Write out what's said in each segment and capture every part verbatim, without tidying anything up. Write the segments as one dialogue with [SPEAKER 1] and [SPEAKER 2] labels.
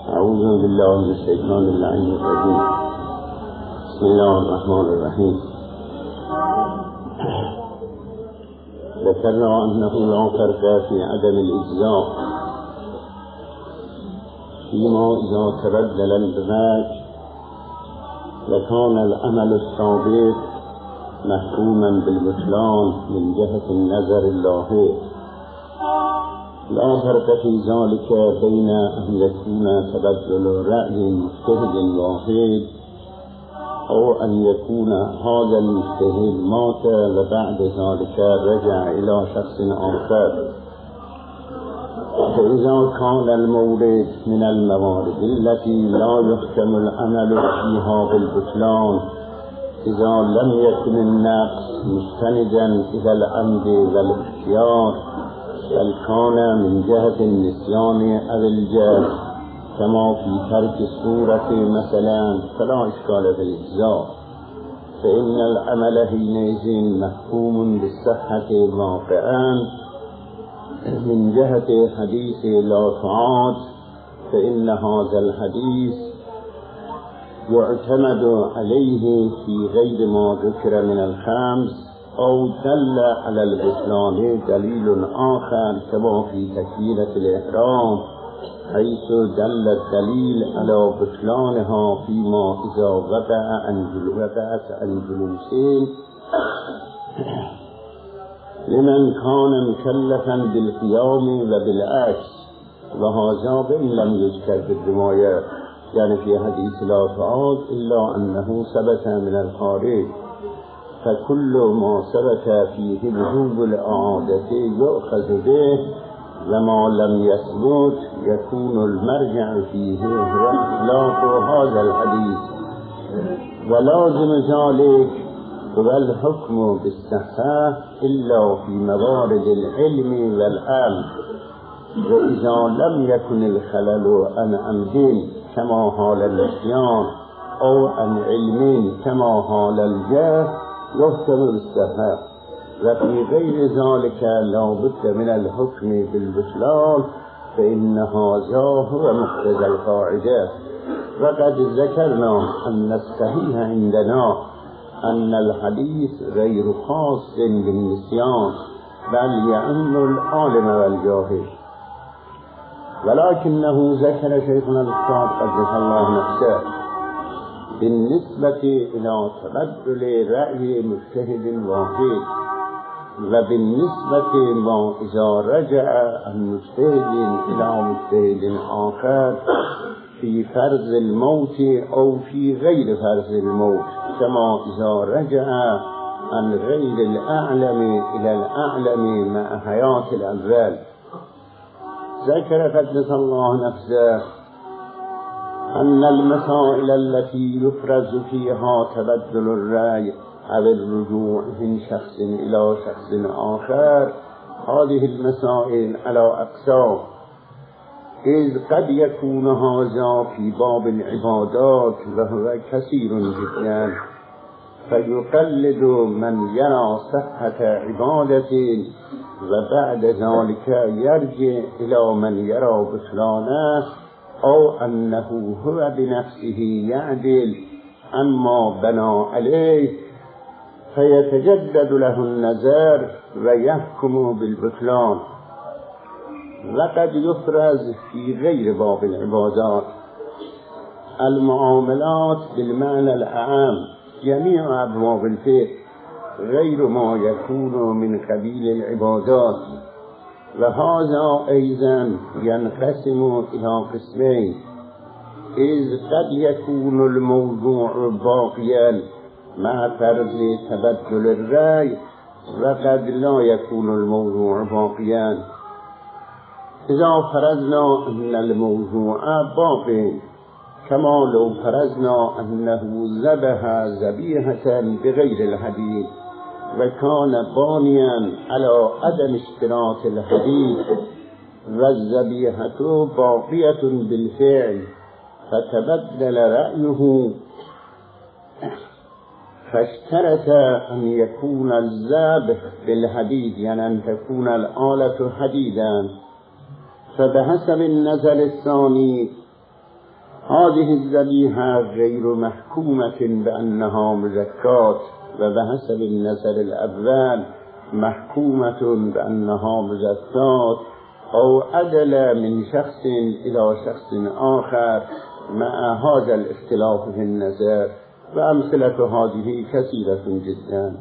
[SPEAKER 1] اعوذ بالله من الشیطان اللعین الرجیم. بسم الله الرحمن الرحیم. ذكرنا أنه لا فرق في عدم الإجزاء فيما إذا تبدل الرأي وكان العمل السابق محكوما بالبطلان من جهة النظر اللاحق. لا فرق في ذلك بين أن يكون تبدل رأي مجتهد واحد أو أن يكون هذا المجتهد مات وبعد ذلك رجع إلى شخص آخر. فإذا كان المورد من الموارد التي لا يحكم العمل فيها بالبطلان إذا لم يكن النقص مستندا إلى العمد والاختيار بل كان من جهة النسيان أو الجهل كما في ترك الصورة مثلا فلا إشكال في الإجزاء، فإن العمل حينئذ محكوم بالصحة واقعا من جهة حديث لا تعاد، فإن هذا الحديث يعتمد عليه في غير ما ذكر من الخمس أو دل على البطلان دليل آخر كما في تكبيرة الإحرام حيث دل الدليل على بطلانها فيما إذا وقع وقعت عن جلوسين لمن كان مكلفا بالقيام وبالعكس، وهذا بإن لم يذكر في الرواية يعني في حديث لا تعاد إلا أنه ثبت من الخارج، فكل ما ثبت فيه وجوب الإعادة يؤخذ به، وما لم يثبت يكون المرجع فيه هو إطلاق هذا الحديث، ولازم ذلك هو الحكم بالصحة إلا في موارد العلم والعمل، وإذا لم يكن الخلل عن عمد كما حال النسيان أو عن علم كما حال الجهل يحكم بالصحة، وفي غير ذلك لا بد من الحكم بالبطلان، فإن هذا هو مقتضى القاعدة. وقد ذكرنا أن الصحيح عندنا أن الحديث غير خاص بالنسيان بل يعم العالم والجاهل، ولكنه ذكر شيخنا الأستاذ قدس الله نفسه بالنسبة إلى تبدل رأي مجتهد واحد، وبالنسبة ما إذا رجع المجتهد إلى مجتهد آخر في فرض الموت أو في غير فرض الموت، كما إذا رجع عن غير الأعلم إلى الأعلم مع حياة الأول. ذكر قدس الله نفسه أن المسائل التي يفرز فيها تبدل الرأي أو الرجوع من شخص إلى شخص آخر هذه المسائل على أقسام، إذ قد يكون هذا في باب العبادات وهو كثير جدا، فيقلد من يرى صحة عبادة وبعد ذلك يرجع إلى من يرى بطلانه أو أنه هو بنفسه يعدل عما بنى عليه فيتجدد له النظر ويحكم بالبطلان. وقد يفرز في غير باب العبادات المعاملات بالمعنى الأعم جميع أبواب الفقه غير ما يكون من قبيل العبادات، وهذا أيضا ينقسم إلى قسمين، إذ قد يكون الموضوع باقيا مع فرض تبدل الرأي وقد لا يكون الموضوع باقيا. إذا فرضنا أن الموضوع باقي كما لو فرضنا أنه ذبح ذبيحة بغير الحديث وكان بانيا على عدم اشتراط الحديث والذبيحة باقية بالفعل فتبدل رأيه فاشترط أن يكون الذبح بالحديد يعني أن تكون الآلة حديدا، فبحسب النظر الثاني هذه الذبیحه غیر محکومة بأنها مزکات و بحسب النظر الاول محکومة بأنها مزکات او عدل من شخص الى شخص آخر مع هذا الاختلاف في النظر و امثلة هذه كثيرة جدا.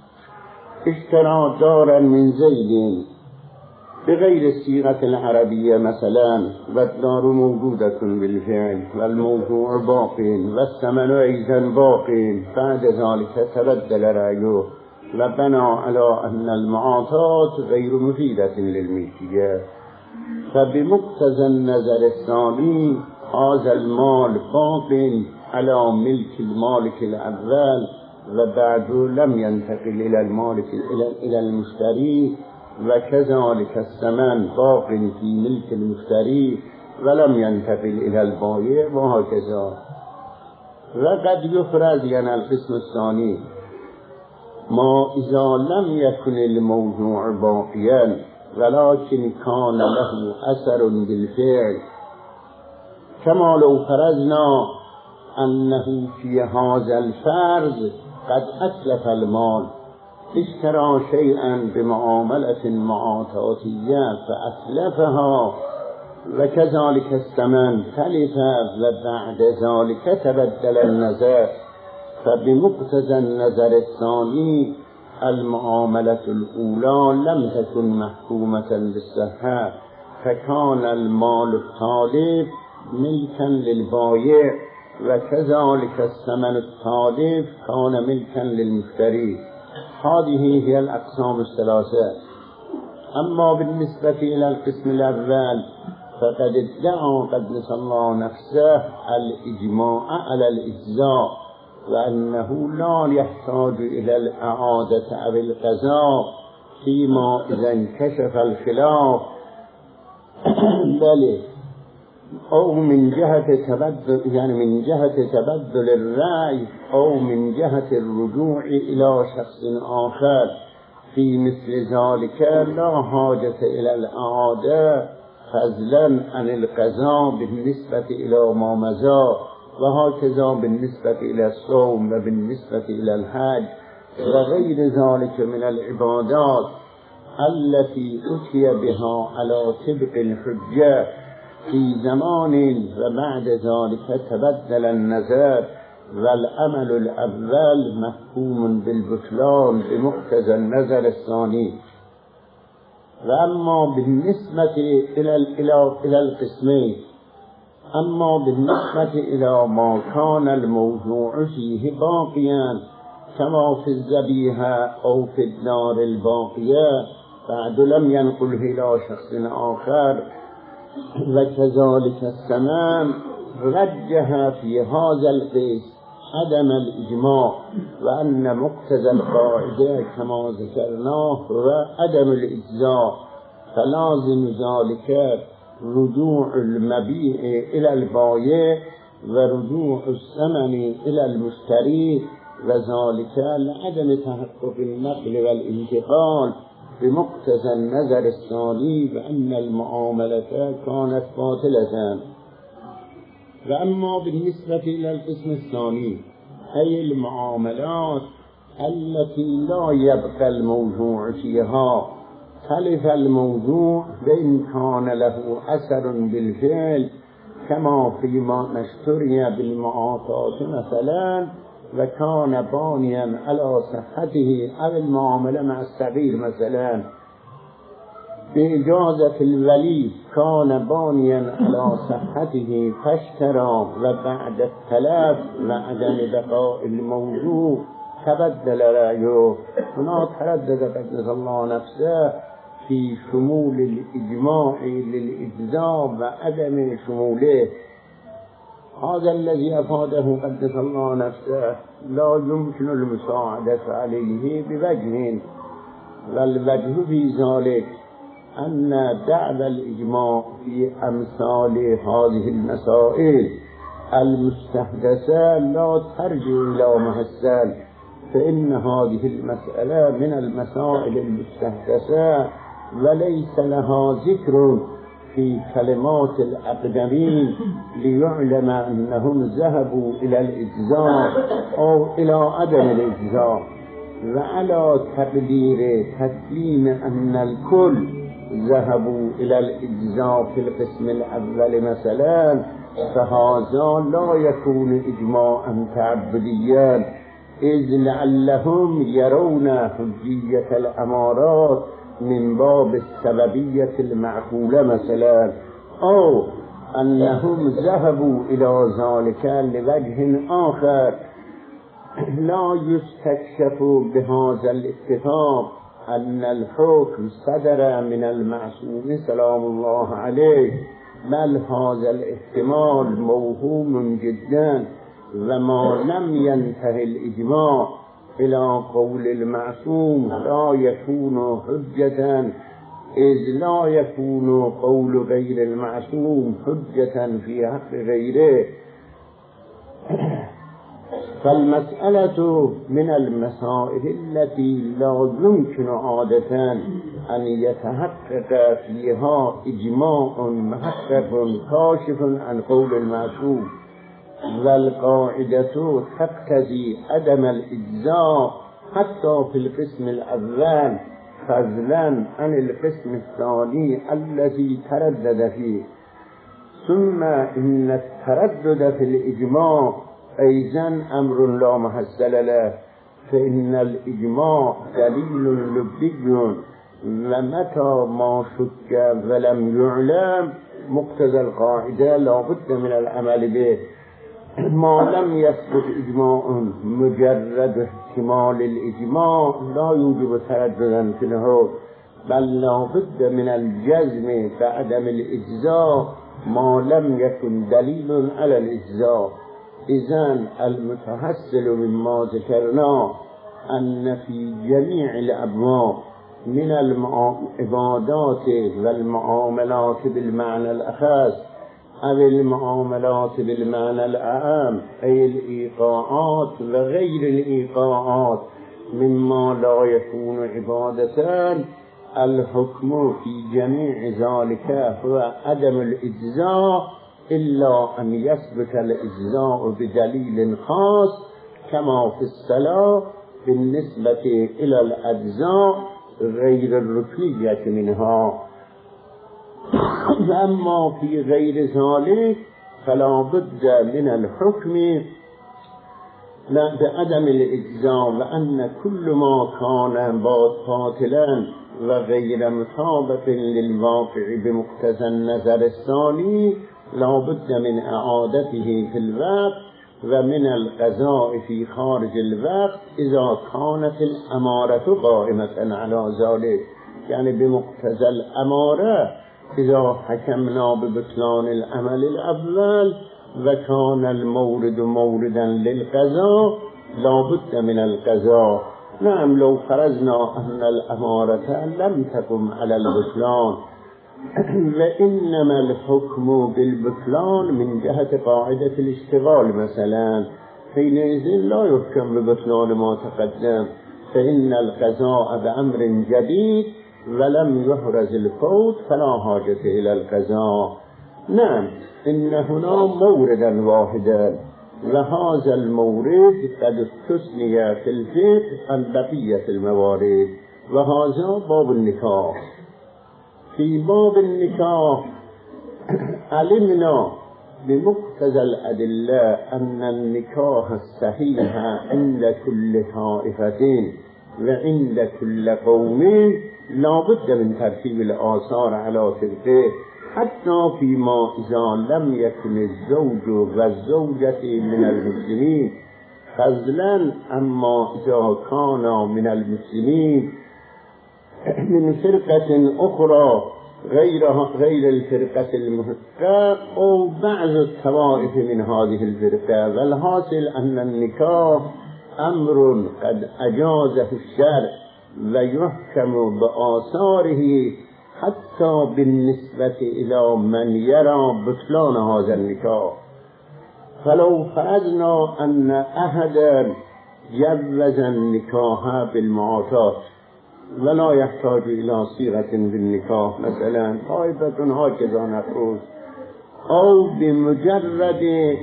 [SPEAKER 1] اشترى دارا من زيد بغير الصيغة العربية مثلا والدار موجودة بالفعل والموضوع باق والثمن أيضا باق بعد ذلك تبدل رأيه وبنى على أن المعاطات غير مفيدة للملكية، فبمقتضى النظر الثاني هذا المال باق على ملك المالك الأول وبعد لم ينتقل إلى المالك إلى المشتري، وكذلك الثمن باق في ملك المشتري ولم ينتقل إلى البائع وهكذا. وقد يفرض يعني القسم الثاني ما إذا لم يكن الموضوع باقيا ولكن كان له أثر بالفعل، كما لو فرضنا أنه في هذا الفرض قد أتلف المال، اشترى شيئا بمعاملة معاطاتية فأتلفها وكذلك الثمن تلف وبعد ذلك تبدل النظر، فبمقتضى النظر الثاني المعاملة الأولى لم تكن محكومة بالصحة، فكان المال التالف ملكا للبائع وكذلك الثمن التالف كان ملكا للمشتري. هذه هي الأقسام الثلاثة. أما بالنسبة إلى القسم الأول فقد ادعى قدس الله نفسه الإجماع على الإجزاء وأنه لا يحتاج إلى الإعادة أو القضاء فيما إذا انكشف الخلاف، بل أو من جهة تبدل يعني من جهة تبدل الرأي أو من جهة الرجوع إلى شخص آخر في مثل ذلك لا حاجة إلى الإعادة فضلا عن القضاء بالنسبة إلى ما مضى، وهكذا بالنسبة إلى الصوم وبالنسبة إلى الحج وغير ذلك من العبادات التي أتي بها على طبق الحجة في زمان وبعد ذلك تبدل النظر، والعمل الأول محكوم بالبطلان بمقتضى النظر الثاني. وأما بالنسبة إلى إلى القسمين، أما بالنسبة إلى ما كان الموضوع فيه باقيا كما في الذبيحة أو في الدار الباقية بعد لم ينقله إلى شخص آخر، وكذلك الثمن رجح في هذا القسم عدم الإجماع وأن مقتضى القاعدة كما ذكرناه وعدم الإجزاء، فلازم ذلك رجوع المبيع إلى البائع ورجوع الثمن إلى المشتري، وذلك لعدم تحقق النقل والانتقال بمقتضى النظر الثاني بأن المعاملة كانت باطلة. وأما بالنسبة إلى القسم الثاني أي المعاملات التي لا يبقى الموضوع فيها تلف الموضوع وإن كان له أثر بالفعل، كما فيما نشتري بالمعاطات مثلا وكان بانيا على صحته أو المعاملة مع الصغير مثلا بإجازة الولي كان بانيا على صحته فاشترى وبعد التلف وعدم بقاء الموضوع تبدل رأيه. هنا تردد قدس الله نفسه في شمول الإجماع للإجزاء وعدم شموله. هذا الذي أفاده قدس الله نفسه لا يمكن المساعدة عليه بوجه، والوجه في ذلك أن دعوى الإجماع في أمثال هذه المسائل المستحدثة لا ترجع إلى محسن، فإن هذه المسألة من المسائل المستحدثة وليس لها ذكر في كلمات الأقدمين ليعلم أنهم ذهبوا إلى الإجزاء أو إلى عدم الإجزاء، وعلى تقدير تسليم أن الكل ذهبوا إلى الإجزاء في القسم الأول مثلا، فهذا لا يكون إجماعا تعبديا، إذ لعلهم يرون حجية الأمارات من باب السببية المعقولة مثلا، أو أنهم ذهبوا إلى ذلك لوجه آخر لا يستكشف بهذا الاتفاق أن الحكم صدر من المعصوم سلام الله عليه، بل هذا الاحتمال موهوم جدا، وما لم ينتهي الإجماع إلى قول المعصوم لا يكون حجة، إذ لا يكون قول غير المعصوم حجة في حق غيره. فالمسألة من المسائل التي لا يمكن عادة أن يتحقق فيها إجماع محقق كاشف عن قول المعصوم، والقاعدة تقتضي عدم الإجزاء حتى في القسم الأول، فضلا عن القسم الثاني الذي تردد فيه. ثم إن التردد في الإجماع أيضا أمر لا محصل له، فإن الإجماع دليل لبي، ومتى ما شك ولم يعلم مقتضى القاعدة لا بد من العمل به. ما لم يثبت إجماع مجرد احتمال الإجماع لا يوجب ترددا في الحكم، بل لا بد من الجزم بعدم الإجزاء ما لم يكن دليل على الإجزاء. إذن المتحصل مما ذكرنا أن في جميع الأبواب من العبادات والمعاملات بالمعنى الأخص أو المعاملات بالمعنى الأعم، أي الإيقاعات وغير الإيقاعات مما لا يكون عبادة، الحكم في جميع ذلك هو عدم الإجزاء، إلا أن يثبت الإجزاء بدليل خاص كما في الصلاة بالنسبة إلى الأجزاء غير الركنية منها. أما في غير ذلك فلا بد من الحكم بعدم الإجزاء، وأن كل ما كان باطلا وغير مطابق للواقع بمقتضى النظر الثاني لا بد من إعادته في الوقت ومن القضاء في خارج الوقت إذا كانت الأمارة قائمة على ذلك، يعني بمقتضى الأمارة إذا حكمنا ببطلان العمل الأول وكان المورد موردا للقضاء لا بد من القضاء. نعم، لو فرضنا أن الأمارة لم تقم على البطلان وإنما الحكم بالبطلان من جهة قاعدة الاشتغال مثلا، حينئذ لا يحكم ببطلان ما تقدم، فإن القضاء بأمر جديد ولم يحرز الفوت فلا حاجة إلى القضاء. نعم، إن هنا موردا واحدا، وهذا المورد قد استثني في الفقه عن بقية الموارد، وهذا باب النكاح. في باب النكاح علمنا بمقتضى الأدلة أن النكاح الصحيح عند كل طائفة وعند كل قوم لا بد من ترتيب الآثار على تلك، حتى فيما إذا لم يكن الزوج والزوجة من المسلمين، فضلا أما إذا كان من المسلمين من فرقة أخرى غير غير الفرقة المحقة أو بعض الطوائف من هذه الفرقة. والحاصل أن النكاح أمر قد أجازه الشرع ويحكم بآثاره حتى بالنسبة إلى من يرى بطلان هذا النكاح. فلو فرضنا أن أحدا جوز النكاح بالمعاطات ولا يحتاج إلى صيغة بالنكاح مثلا قاعدة هكذا نقول، أو بمجرد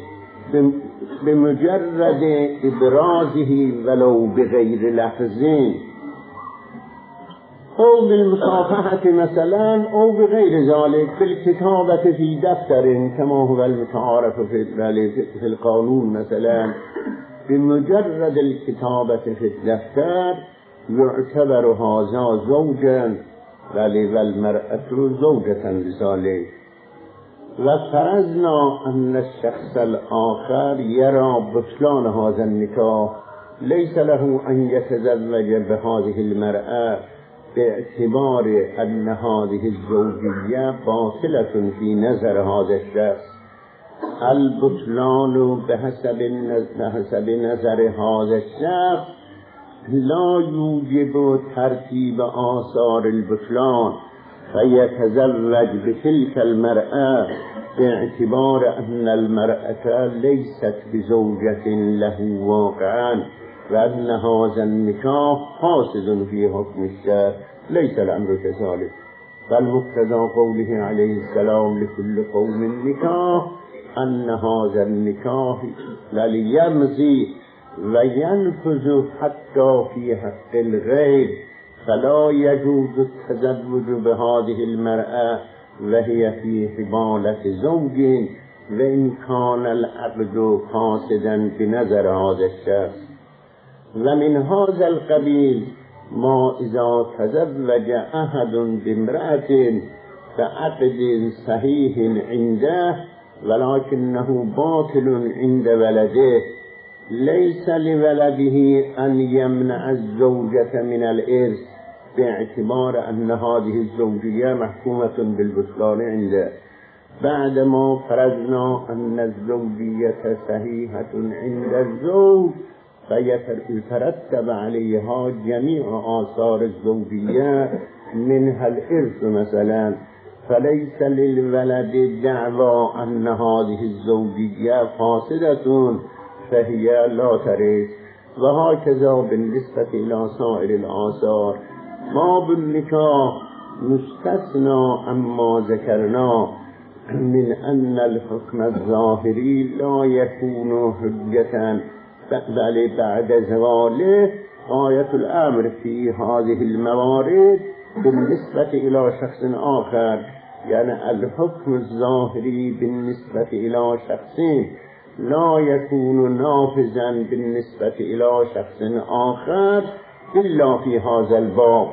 [SPEAKER 1] بمجرد إبرازه ولو بغير لفظين، أو بالمصافحة مثلا أو بغير ذلك، في الكتابة في دفتر كما هو المتعارف في القانون مثلا، بمجرد الكتابة في الدفتر يعتبر هذا زوجا والمرأة زوجة لذلك. وفرضنا أن الشخص الآخر يرى بطلان هذا النكاح، ليس له أن يتزوج بهذه المرأة باعتبار أن هذه الزوجية باطلة في نظر هذا الشخص. البطلان بحسب بحسب نظر هذا الشخص لا يوجب ترتيب آثار البطلان، فيتزوج بتلك المرأة باعتبار أن المرأة ليست بزوجة له واقعا، وأن هذا النكاح فاسد في حكم الشرع. ليس الأمر كذلك، بل مقتضى قوله عليه السلام لكل قوم نكاح أن هذا النكاح ليمضي وينفذ حتى في حق الغير، فلا يجوز التزوج بهذه المرأة وهي في حبالة زوج وإن كان العقد فاسدا بنظر هذا الشخص. ومن هذا القبيل ما إذا تزوج أحد بامرأة فعقد صحيح عنده ولكنه باطل عند ولده، ليس لولده أن يمنع الزوجة من الإرث باعتبار أن هذه الزوجية محكومة بالبطلان عنده، بعدما فرضنا أن الزوجية صحيحة عند الزوج فيترتب عليها جميع آثار الزوجية منها الإرث مثلا، فليس للولد دعوى أن هذه الزوجية فاسدة فهي لا ترث. وهكذا بالنسبة إلى سائر الآثار. ما بالنكاح مستثنى أما ذكرنا من أن الحكم الظاهري لا يكون حجة بل بعد زواله غاية الأمر في هذه الموارد بالنسبة إلى شخص آخر، يعني الحكم الظاهري بالنسبة إلى شخصين لا يكون نافذا بالنسبة إلى شخص آخر إلا في هذا الباب.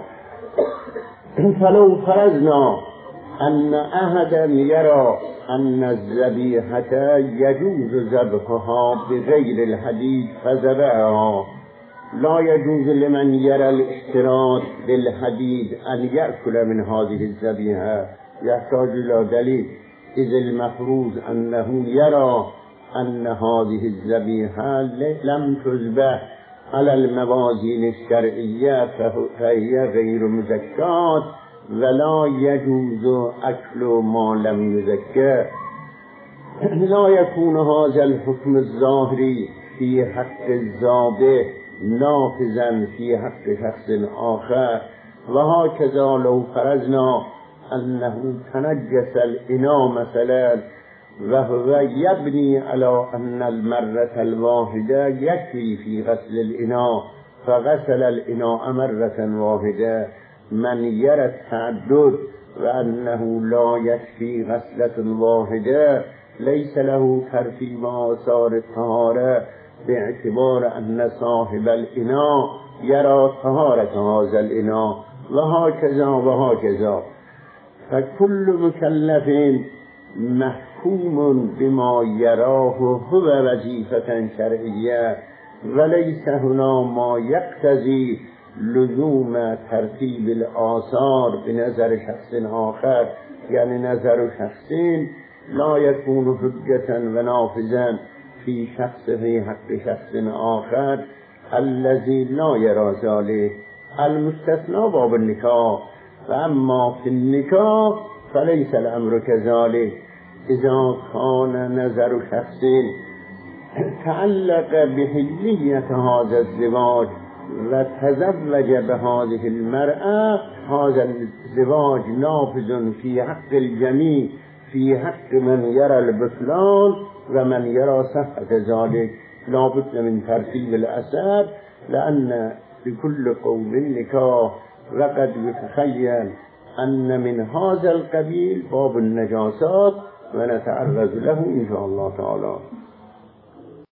[SPEAKER 1] فلو فرضنا أن أحدا يرى أن الذبيحة يجوز ذبحها بغير الحديد فذبحها، لا يجوز لمن يرى الاشتراط بالحديد أن يأكل من هذه الذبيحة، يحتاج إلى دليل، إذ المفروض أنه يرى أن هذه الذبيحة لم تذبح على الموازين الشرعية فهي غير مزكاة ولا يجوز أكل ما لم يزكى. لا يكون هذا الحكم الظاهري في حق الذابح نافذا في حق شخص آخر. وهكذا لو فرضنا أنه تنجس الإناء مثلا وهو يبني على أن المرة الواحدة يكفي في غسل الإناء فغسل الإناء مرة واحدة، من يرى التعدد وأنه لا يكفي غسلة واحدة ليس له ترتيب آثار الطهارة باعتبار أن صاحب الإناء يرى طهارة هذا الإناء، وهكذا وهكذا. فكل مكلف محكوم بما يراه هو وظيفة شرعية، وليس هنا ما يقتضي لزوم ترتيب الآثار بنظر شخص آخر، يعني نظر شخصين لا يكون حجة ونافذا في شخص في حق شخص آخر الذي لا يرى ذلك. المستثنى باب النكاح. فأما في النكاح فليس الأمر كذلك. إذا كان نظر شخص تعلق بحلية هذا الزواج و تزوج به هذه المرأة هذا الزواج نافذ في حق الجميع في حق من يرى البطلان و من يرى صحة ذلك لا بد من ترتيب الأسباب لأن لكل قوم نكاح وقد يتخيل أن من هذا القبيل باب النجاسات ونتعرض له إن شاء الله تعالى.